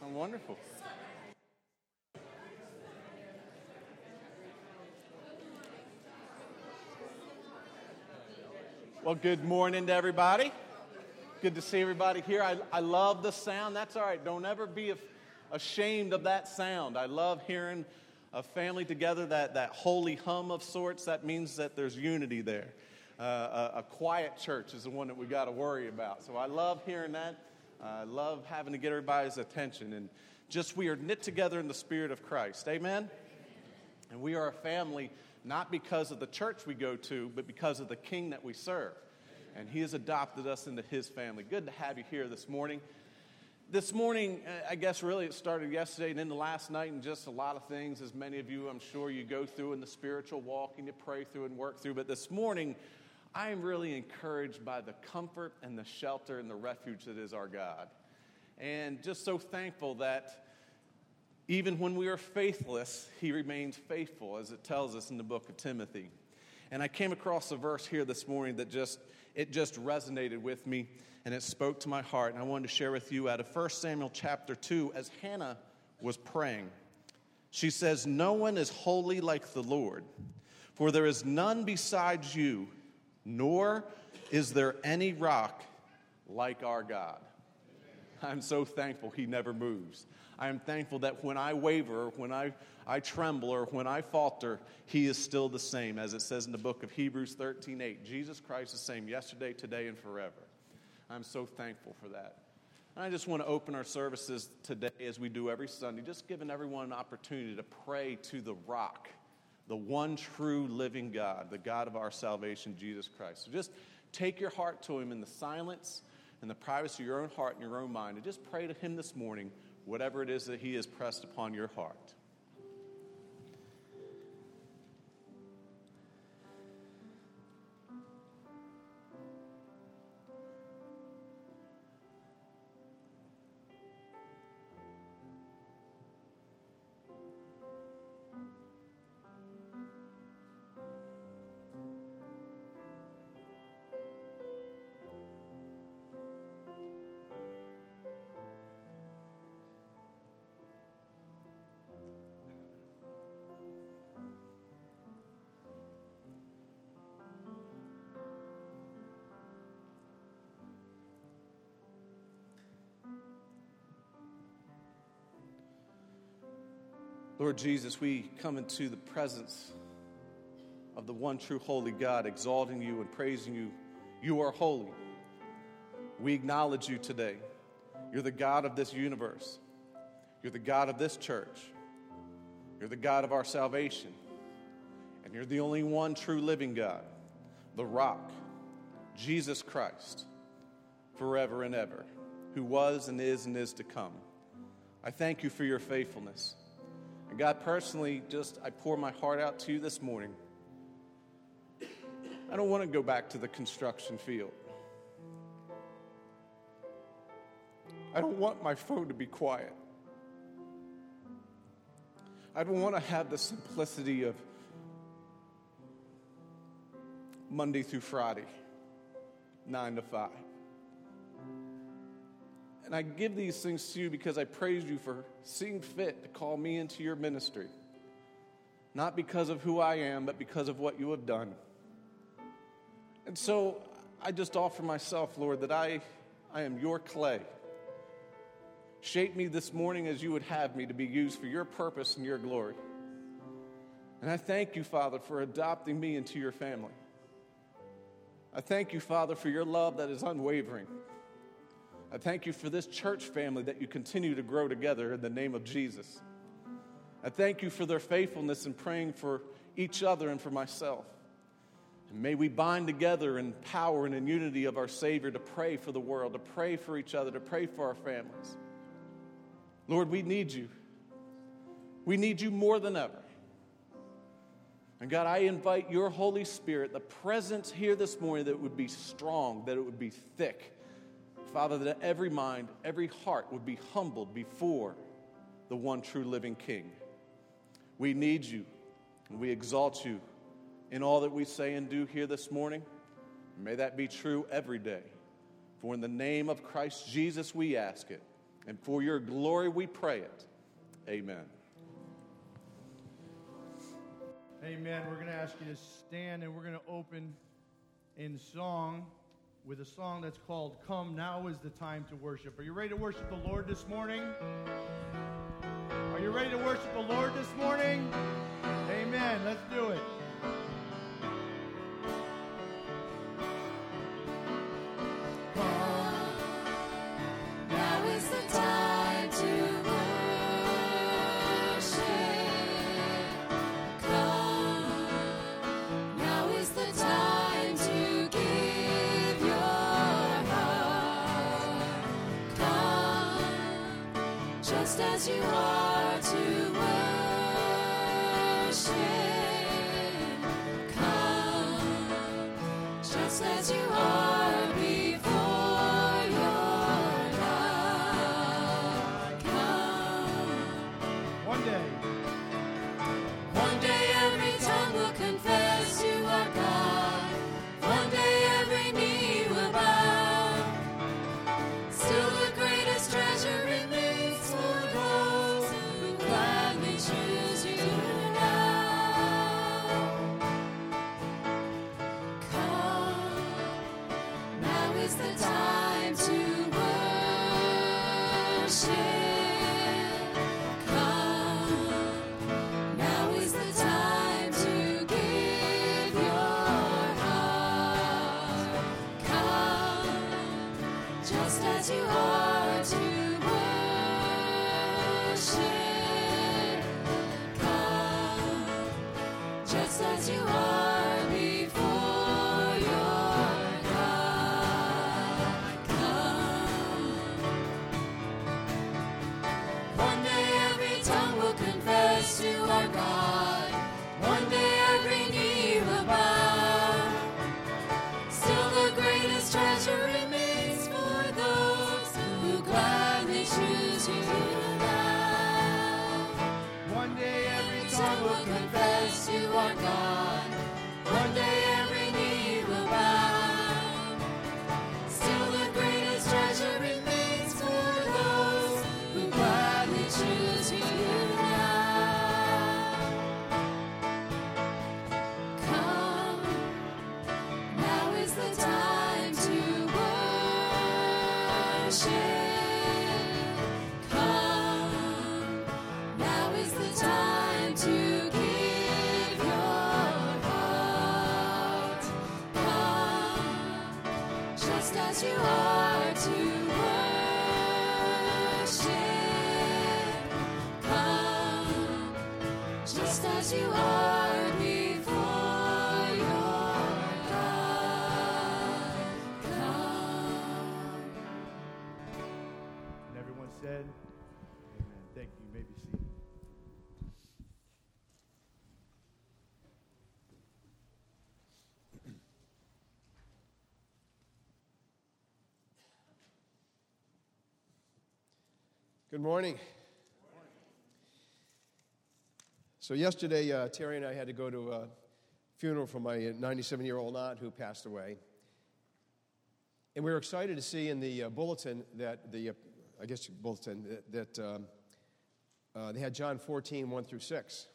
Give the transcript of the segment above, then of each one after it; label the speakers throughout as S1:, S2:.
S1: Wonderful. Well, good morning to everybody. Good to see everybody here. I love the sound. That's all right. Don't ever be ashamed of that sound. I love hearing a family together, that holy hum of sorts. That means that there's unity there. A quiet church is the one that we got to worry about. So I love hearing that. I love having to get everybody's attention. And just we are knit together in the Spirit of Christ. Amen? And we are a family not because of the church we go to, but because of the King that we serve. And He has adopted us into His family. Good to have you here this morning. This morning, I guess really it started yesterday and into last night, and just a lot of things, as many of you, I'm sure, you go through in the spiritual walk and you pray through and work through. But this morning, I am really encouraged by the comfort and the shelter and the refuge that is our God. And just so thankful that even when we are faithless, He remains faithful, as it tells us in the book of Timothy. And I came across a verse here this morning that just resonated with me, and it spoke to my heart. And I wanted to share with you out of 1 Samuel chapter 2, as Hannah was praying. She says, "No one is holy like the Lord, for there is none besides you, nor is there any rock like our God." I'm so thankful He never moves. I am thankful that when I waver, when I tremble, or when I falter, He is still the same. As it says in the book of Hebrews 13:8, Jesus Christ is the same yesterday, today, and forever. I'm so thankful for that. And I just want to open our services today, as we do every Sunday, just giving everyone an opportunity to pray to the rock, the one true living God, the God of our salvation, Jesus Christ. So just take your heart to Him in the silence and the privacy of your own heart and your own mind, and just pray to Him this morning, whatever it is that He has pressed upon your heart. Lord Jesus, we come into the presence of the one true holy God, exalting You and praising You. You are holy. We acknowledge You today. You're the God of this universe. You're the God of this church. You're the God of our salvation. And You're the only one true living God, the rock, Jesus Christ, forever and ever, who was and is to come. I thank You for Your faithfulness. And God, personally, I pour my heart out to You this morning. I don't want to go back to the construction field. I don't want my phone to be quiet. I don't want to have the simplicity of Monday through Friday, 9 to 5. And I give these things to You because I praise You for seeing fit to call me into Your ministry. Not because of who I am, but because of what You have done. And so I just offer myself, Lord, that I am Your clay. Shape me this morning as You would have me to be used for Your purpose and Your glory. And I thank You, Father, for adopting me into Your family. I thank You, Father, for Your love that is unwavering. I thank You for this church family that You continue to grow together in the name of Jesus. I thank You for their faithfulness in praying for each other and for myself. And may we bind together in power and in unity of our Savior to pray for the world, to pray for each other, to pray for our families. Lord, we need You. We need You more than ever. And God, I invite Your Holy Spirit, the presence here this morning, that it would be strong, that it would be thick. Father, that every mind, every heart would be humbled before the one true living King. We need You, and we exalt You in all that we say and do here this morning. May that be true every day. For in the name of Christ Jesus we ask it. And for your glory we pray it. Amen.
S2: Amen. We're going to ask you to stand, and we're going to open in song with a song that's called Come Now Is the Time to Worship. Are you ready to worship the Lord this morning? Are you ready to worship the Lord this morning? Amen. Let's do it.
S3: As you are to worship, come, just as you are before your God. Come.
S2: One day
S3: every tongue will confess you are God. One day every knee will bow. Still the greatest treasure remains for those who gladly choose you now. Come, now is the time to worship. Come, now is the time to give your heart. Come, just as you are to worship. Come, just as you are before your God. Come. One day every tongue will confess you are God. One day every knee will bow. Still the greatest treasure remains for those who gladly choose you now.
S2: One day every
S3: Tongue
S2: tongue
S3: will confess you are God. One day every knee will bow. Still the greatest treasure remains for those who gladly choose you now. Come, now is the time to worship. Come, now is the time to give your heart. Come, just as you are to worship. Come, just as you are before your God. Come.
S2: And everyone said, amen. Thank you. You may be seated.
S4: Good morning. So yesterday, Terry and I had to go to a funeral for my 97-year-old aunt who passed away. And we were excited to see in the bulletin that they had John 14, 1 through 6.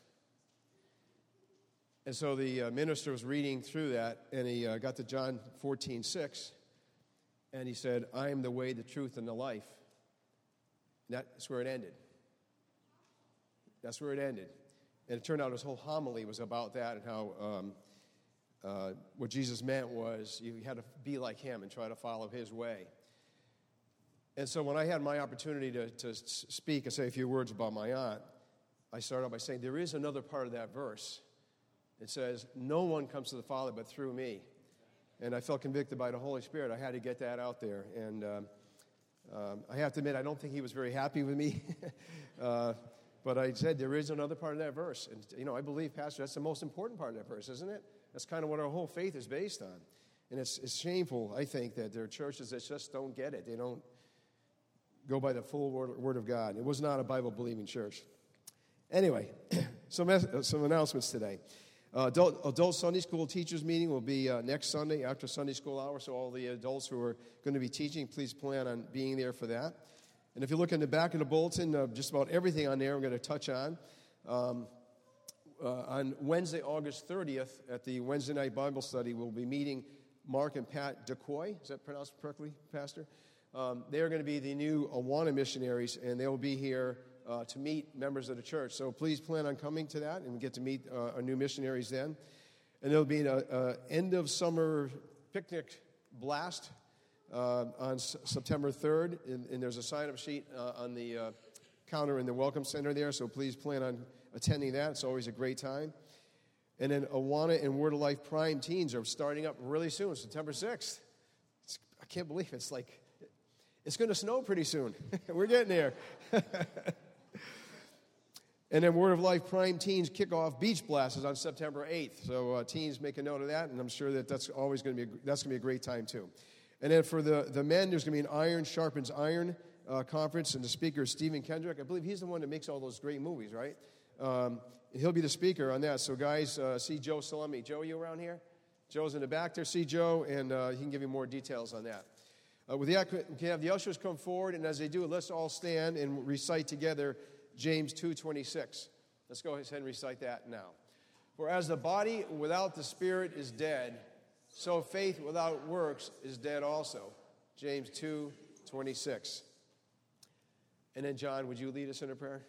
S4: And so the minister was reading through that, and he got to John 14, 6, and he said, I am the way, the truth, and the life. And that's where it ended. That's where it ended. And it turned out his whole homily was about that and how what Jesus meant was you had to be like him and try to follow his way. And so when I had my opportunity to speak and say a few words about my aunt, I started out by saying there is another part of that verse. It says, no one comes to the Father but through me. And I felt convicted by the Holy Spirit. I had to get that out there. And I have to admit, I don't think he was very happy with me. But I said, there is another part of that verse. And, I believe, Pastor, that's the most important part of that verse, isn't it? That's kind of what our whole faith is based on. And it's shameful, I think, that there are churches that just don't get it. They don't go by the full word of God. It was not a Bible-believing church. Anyway, some announcements today. Adult Sunday school teachers meeting will be next Sunday after Sunday school hour. So all the adults who are going to be teaching, please plan on being there for that. And if you look in the back of the bulletin, just about everything on there I'm going to touch on. On Wednesday, August 30th, at the Wednesday night Bible study, we'll be meeting Mark and Pat DeCoy. Is that pronounced correctly, Pastor? They are going to be the new Awana missionaries, and they will be here to meet members of the church. So please plan on coming to that, and we get to meet our new missionaries then. And there'll be an end-of-summer picnic blast on September 3rd, and there's a sign-up sheet on the counter in the Welcome Center there, so please plan on attending that. It's always a great time. And then Awana and Word of Life Prime Teens are starting up really soon, September 6th. I can't believe it's going to snow pretty soon. We're getting there. And then Word of Life Prime Teens Kickoff Beach Blast is on September 8th. So teens, make a note of that, and I'm sure that's going to be a great time too. And then for the men, there's going to be an Iron Sharpens Iron conference, and the speaker is Stephen Kendrick. I believe he's the one that makes all those great movies, right? He'll be the speaker on that. So guys, see Joe Salemi. Joe, are you around here? Joe's in the back there. See Joe, and he can give you more details on that. With that, we can have the ushers come forward, and as they do, let's all stand and recite together James 2:26. Let's go ahead and recite that now. For as the body without the spirit is dead, so faith without works is dead also. James 2:26. And then, John, would you lead us in a prayer?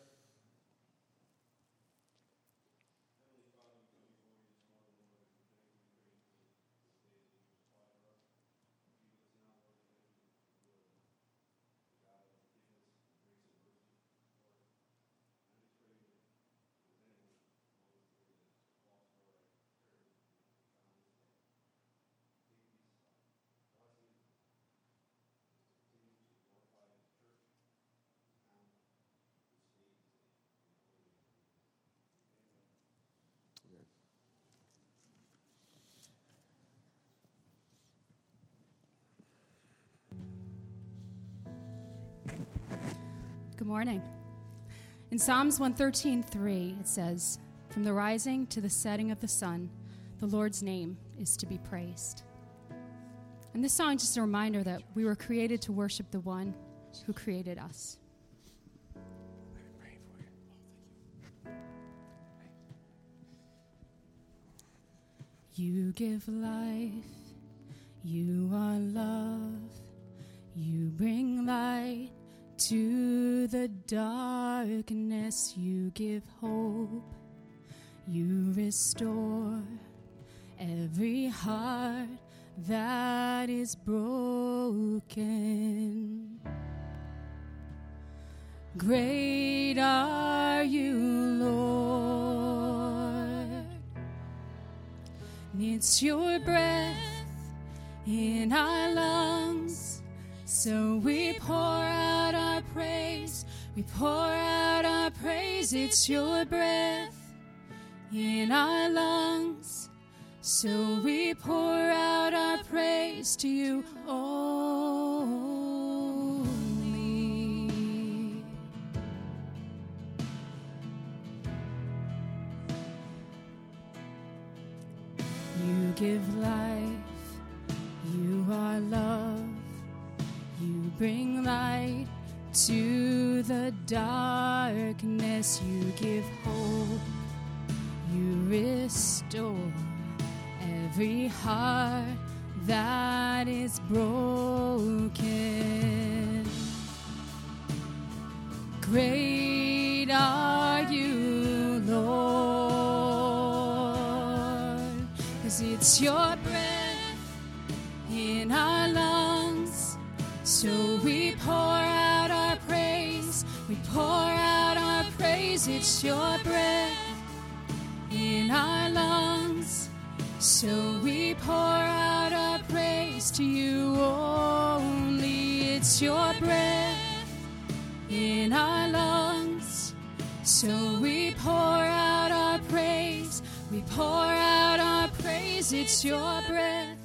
S5: Good morning. In Psalms 113:3, it says, "From the rising to the setting of the sun, the Lord's name is to be praised." And this song is just a reminder that we were created to worship the one who created us. You give life, you are love, you bring light to the darkness, you give hope, you restore every heart that is broken. Great are you, Lord. It's your breath in our lungs, so we pour out our praise. We pour out our praise. It's your breath in our lungs, so we pour out our praise to you only. You give life, you are love, you bring light to the darkness, you give hope, you restore every heart that is broken. Great are you, Lord, 'cause it's your breath in our lungs, so we pour out our praise. We pour out our praise. It's your breath in our lungs, so we pour out our praise to you only. It's your breath in our lungs, so we pour out our praise. We pour out our praise. It's your breath.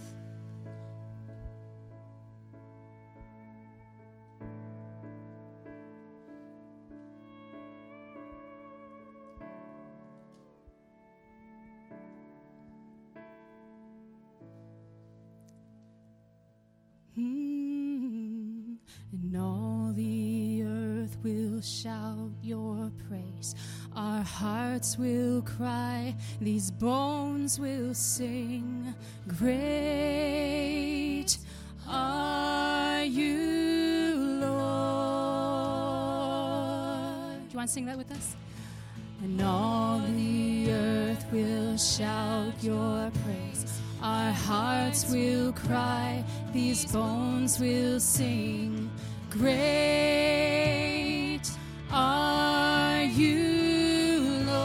S5: And all the will shout your praise. Our hearts will cry, these bones will sing. Great are you, Lord. Do you want to sing that with us? And all the earth will shout your praise. Our hearts will cry, these bones will sing. Great are you,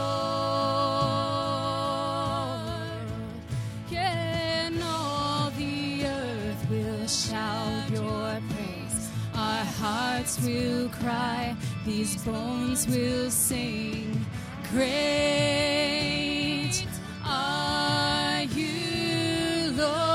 S5: Lord. Yeah, and all the earth will shout your praise. Our hearts will cry, these bones will sing. Great are you,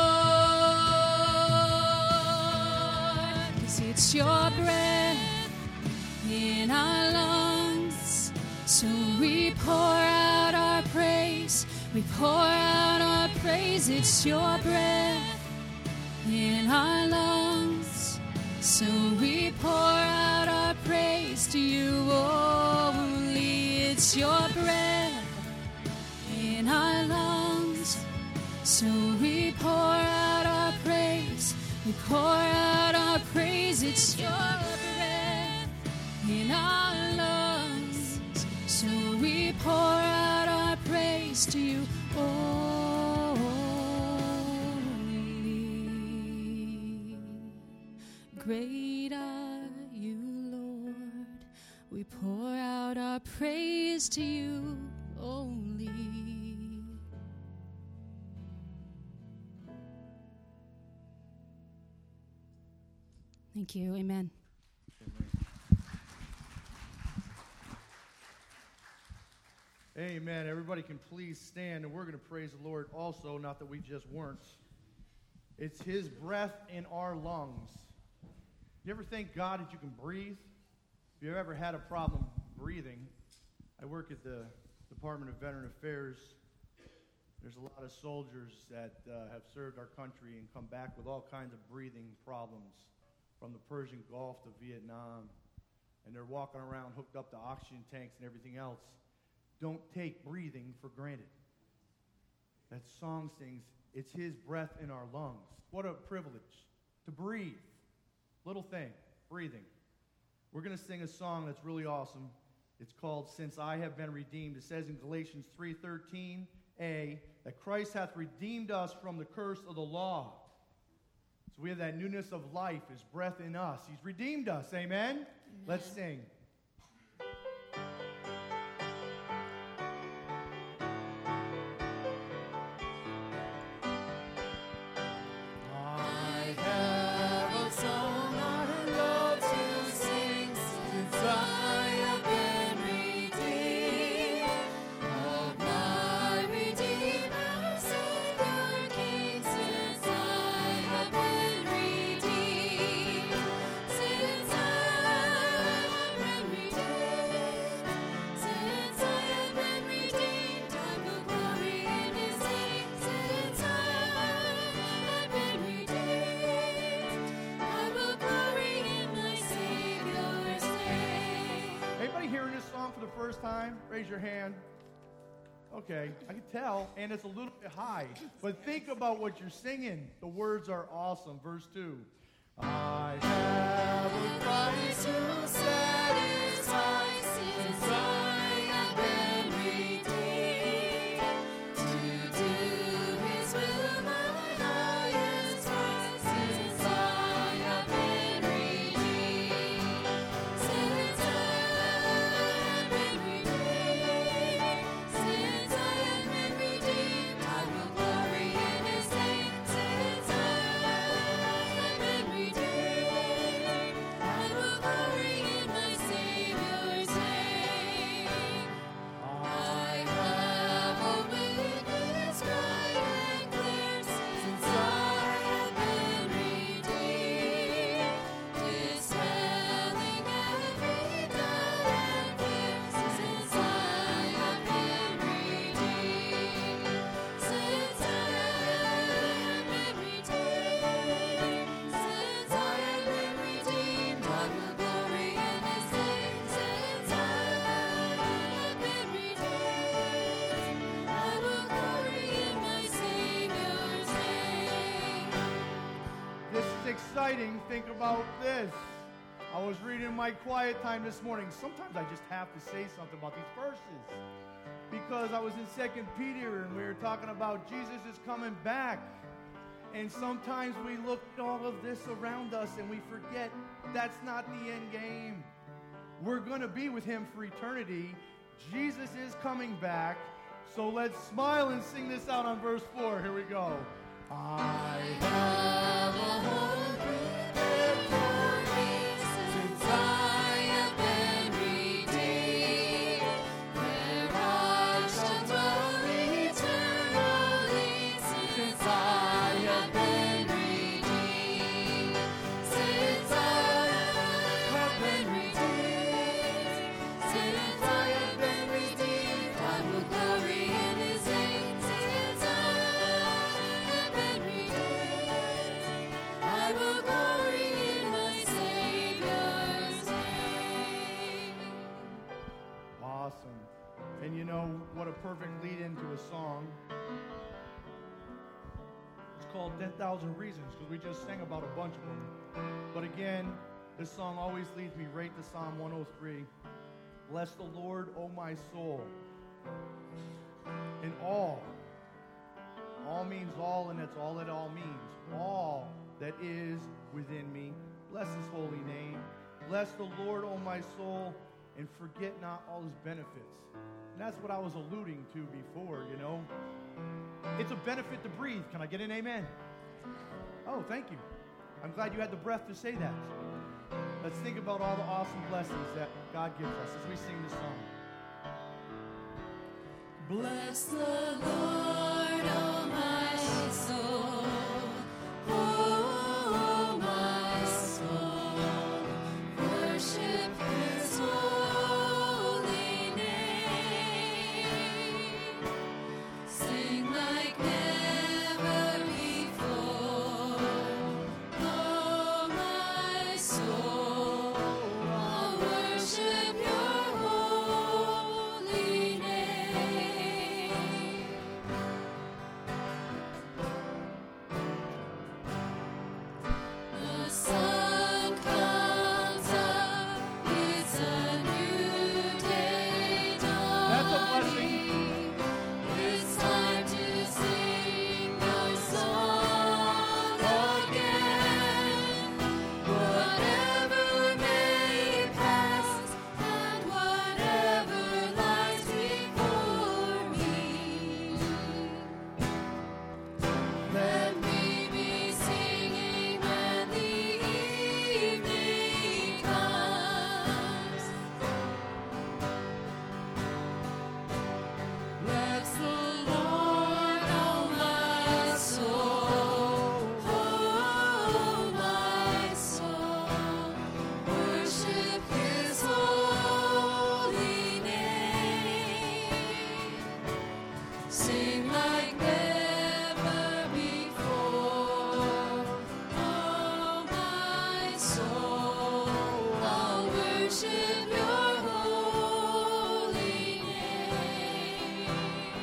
S5: Lord. 'Cause it's your breath in our lungs, so we pour out our praise. We pour out our praise. It's your breath in our lungs, so we pour out our praise to you only. It's your breath in our lungs, so we pour out our praise. We pour out our praise. It's your breath in our lungs, so we pour out our praise to you only. Great are you, Lord. We pour out our praise to you only. Thank you. Amen.
S2: Amen. Everybody can please stand, and we're going to praise the Lord also, not that we just weren't. It's His breath in our lungs. You ever thank God that you can breathe? If you've ever had a problem breathing, I work at the Department of Veteran Affairs. There's a lot of soldiers that have served our country and come back with all kinds of breathing problems, from the Persian Gulf to Vietnam, and they're walking around hooked up to oxygen tanks and everything else. Don't take breathing for granted. That song sings, it's His breath in our lungs. What a privilege to breathe. Little thing, breathing. We're going to sing a song that's really awesome. It's called Since I Have Been Redeemed. It says in Galatians 3:13a that Christ hath redeemed us from the curse of the law. So we have that newness of life, His breath in us. He's redeemed us. Amen? Amen. Let's sing. Time, raise your hand. Okay, I can tell, and it's a little bit high, but think about what you're singing. The words are awesome. Verse 2. I have a Christ who satisfies since I have been redeemed. To do His will, my highest prize, since I have been redeemed. Since I have been redeemed. Since I have been redeemed, I will glory in His name. Since I have been redeemed, I will glory in exciting, think about this. I was reading my quiet time this morning. Sometimes I just have to say something about these verses. Because I was in 2 Peter and we were talking about Jesus is coming back. And sometimes we look at all of this around us and we forget that's not the end game. We're going to be with him for eternity. Jesus is coming back. So let's smile and sing this out on verse 4. Here we go. I have a home prepared for me, since I have been redeemed, where I shall dwell eternally, since I have been redeemed, since I have been redeemed, since I have been redeemed, I will glory in his name, since I have been redeemed, I will glory in my Savior's name. Awesome. And you know what a perfect lead into a song. It's called 10,000 Reasons because we just sang about a bunch of them. But again, this song always leads me right to Psalm 103. Bless the Lord, O my soul. And all means all, and that's all it all means. All that is within me. Bless his holy name. Bless the Lord, O my soul, and forget not all his benefits. And that's what I was alluding to before, you know. It's a benefit to breathe. Can I get an amen? Oh, thank you. I'm glad you had the breath to say that. Let's think about all the awesome blessings that God gives us as we sing this song.
S3: Bless the Lord, oh my soul, oh my soul, worship his holy name, sing like never before, oh my soul, I'll worship your holy name. The sun comes up, it's a new day
S2: That's a blessing.
S3: dawning. It's time to sing your song again. Whatever may pass and whatever lies before me, let me be singing when the evening comes. Bless the Lord, oh my soul, oh my soul, worship his holy name, sing like never before, oh my soul, I'll worship your holy name.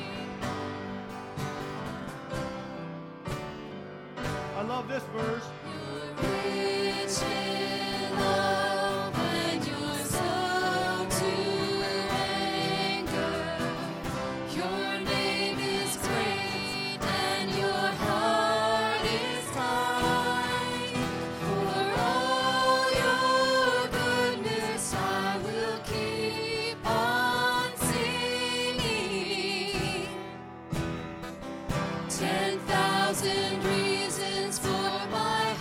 S2: I love this verse.
S3: You're rich in love and you're slow to anger. Your name is great and your heart is kind. For all your goodness I will keep on singing. 10,000 reasons for my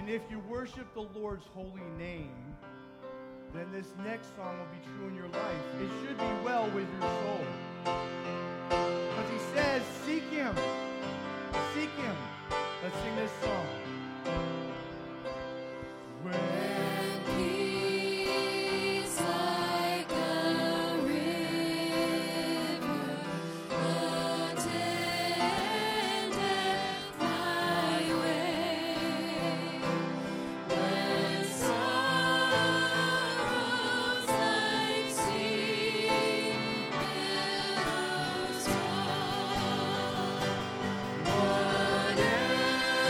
S2: And if you worship the Lord's holy name, then this next song will be true in your life. It should be well with your soul. Because he says, seek him. Seek him. Let's sing this song.
S3: When peace like a river attendeth my way, when sorrows like sea billows roll, whatever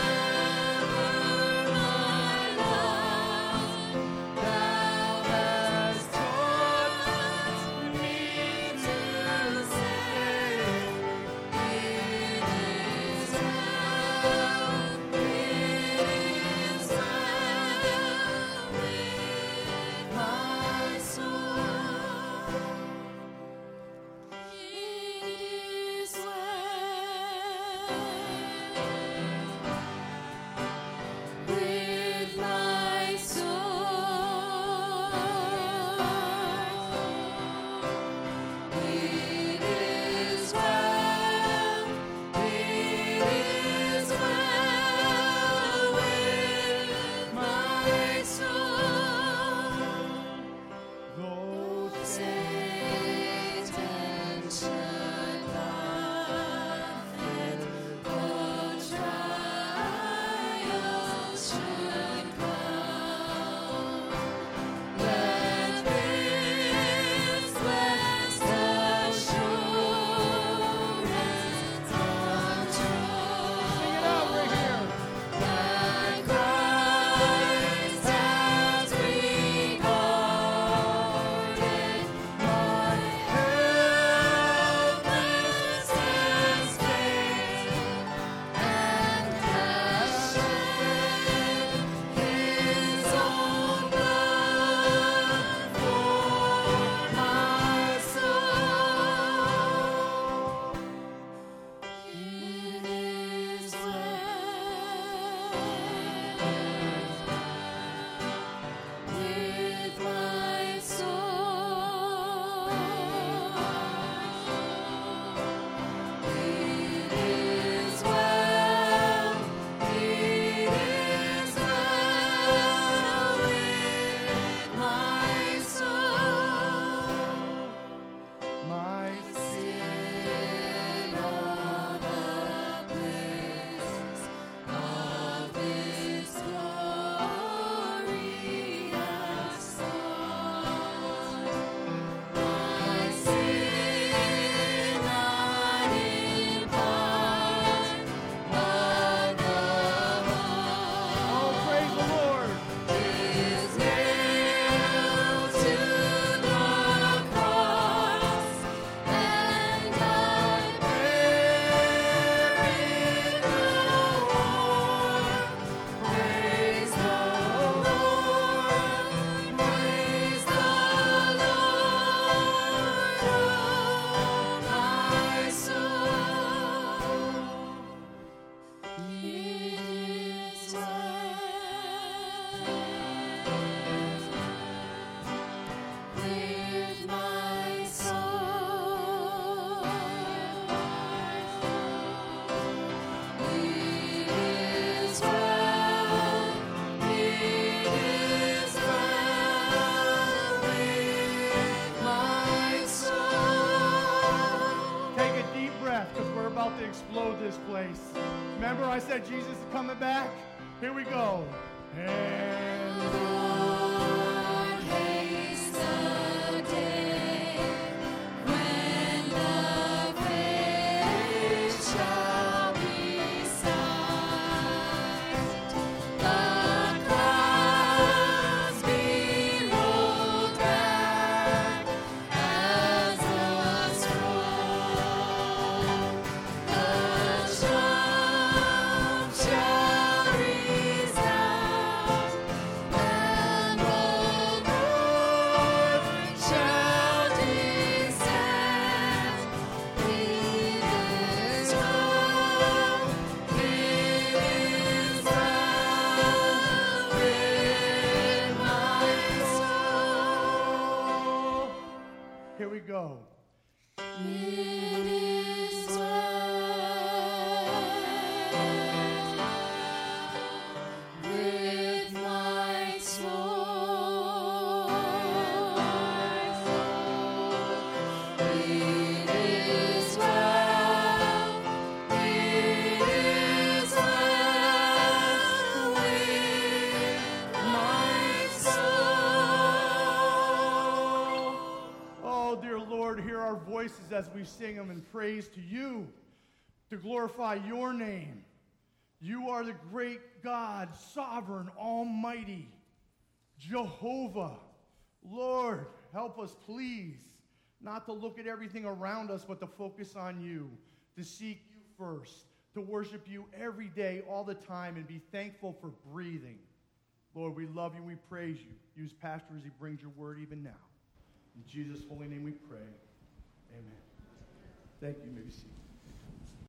S2: explode this place. Remember I said Jesus is coming back? Here we go. And
S3: Lord, haste the day when the grave shall be signed, the clouds be rolled back as the scroll, the trump shall resound, and
S2: praises as we sing them in praise to you, to glorify your name. You are the great God, sovereign, almighty, Jehovah. Lord, help us, please, not to look at everything around us, but to focus on you, to seek you first, to worship you every day, all the time, and be thankful for breathing. Lord, we love you, we praise you. Use Pastor as he brings your word even now. In Jesus' holy name we pray. Amen. Thank you. You may be seated.